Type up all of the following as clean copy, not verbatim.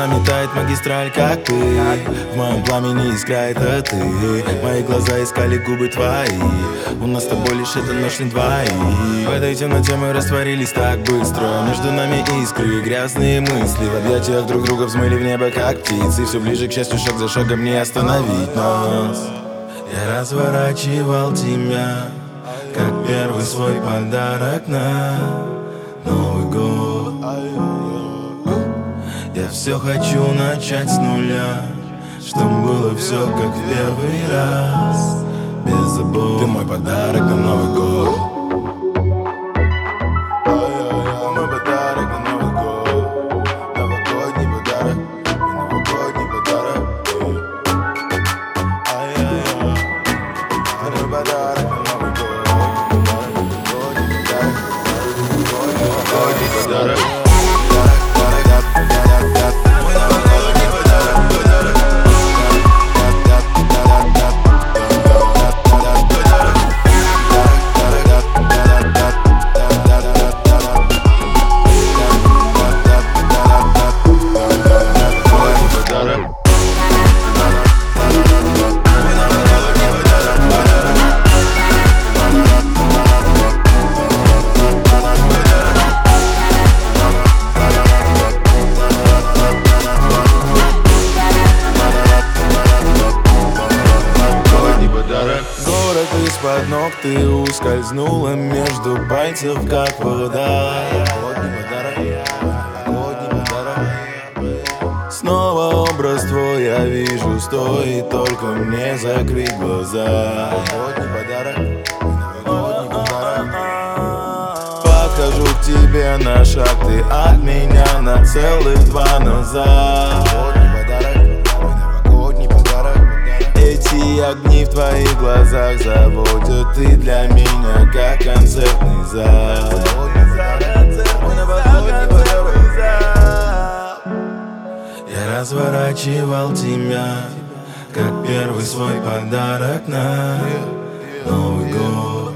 нами тает магистраль, как ты. В моем пламени искра, это ты. Мои глаза искали губы твои. У нас с тобой лишь эта ночь на двоих. В этой темноте мы растворились так быстро. Между нами искры, грязные мысли. В объятиях друг друга взмыли в небо, как птицы. Все ближе, к счастью, шаг за шагом не остановить нас. Я разворачивал тебя, как первый свой подарок на Новый год. Я все хочу начать с нуля, чтоб было все как в первый раз, без забот. Ты мой подарок на Новый год. Мой подарок на Новый год. Новогодний подарок, новогодний подарок. Мой подарок на Новый год. Новогодний подарок. Город из-под ног, ты ускользнула между пальцев, как вода. Снова образ твой я вижу, стоит только мне закрыть глаза. Подхожу к тебе на шаг, ты от меня на целых два назад. Эти огни в твоих глазах заводят, ты для меня как концертный зал. Я разворачивал тебя, как первый свой подарок на Новый год.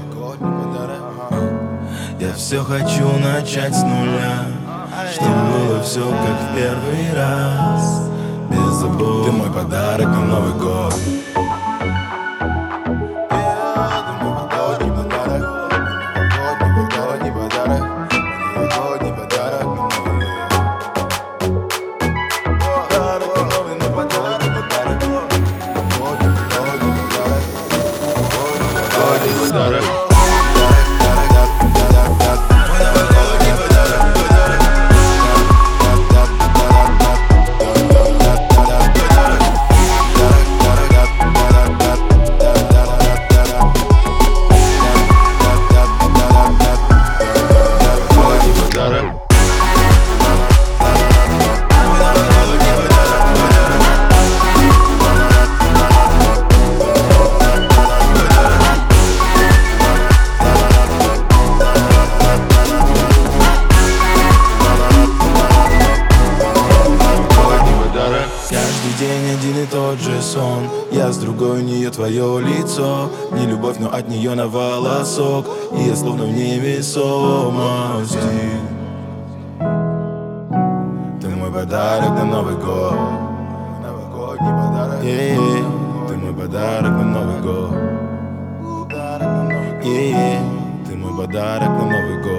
Я все хочу начать с нуля, чтоб было все как в первый раз, без забот. Ты мой подарок на Новый год. День один и тот же сон. Я с другой, у нее твое лицо. Не любовь, но от нее на волосок. И я словно в невесомости. Ты мой подарок на Новый год. Новогодний подарок. Ты мой подарок на Новый год. Ты мой подарок на Новый год.